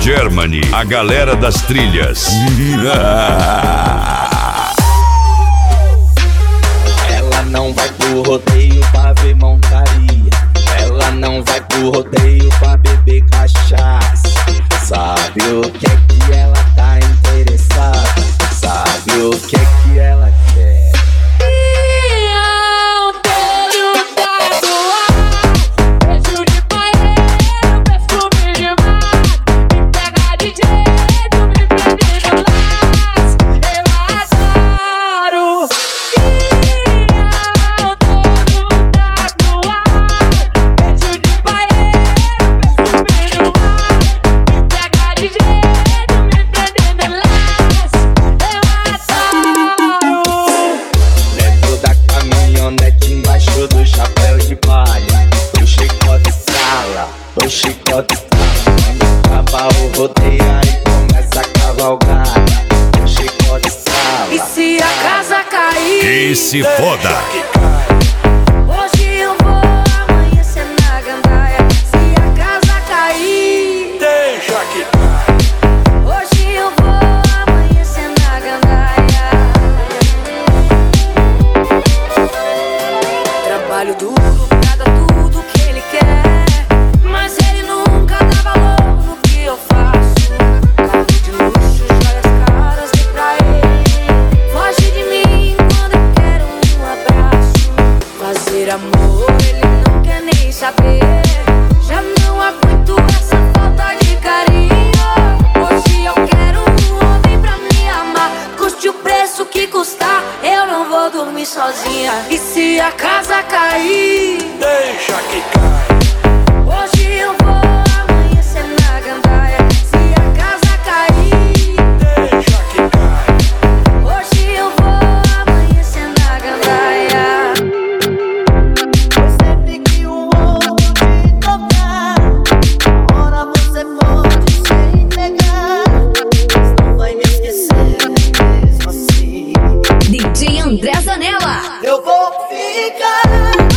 Germany, a galera das trilhas. Ela não vai pro rodeio pra ver montaria. Ela não vai pro rodeio pra beber cachaça. Sabe o que é que ela tá interessada? Sabe o que é que ela quer? Do chapéu de palha, o chicote estrala, o chicote estrala. Quando acaba o rodeio aí começa a cavalgada, o chicote estrala. E se a casa cair, E se foda. hoje eu vou amanhecer na gandaia. Se a casa cair, Deixa que cai. hoje eu vou amanhecer na gandaia. Trabalho duro pra dar tudo que ele quer, mas ele nunca dá valor no que eu faço. Carro de luxo, joias caras dei pra ele. Foge de mim quando eu quero um abraço. Fazer amor ele não quer nem saber. Já não aguento essa falta de carinho. Hoje eu quero um homem pra me amar. Custe o preço que custar, eu não vou dormir sozinha. E se a casa cair, Deixa que cai. hoje eu vou amanhecer na gandaia. Se a casa cair, Deixa que cai. hoje eu vou amanhecer na gandaia. Sempre que um outro te tocar, uma hora você pode se entregar, mas não vai me esquecer mesmo assim. DJ André Zanella. Eu vou ficar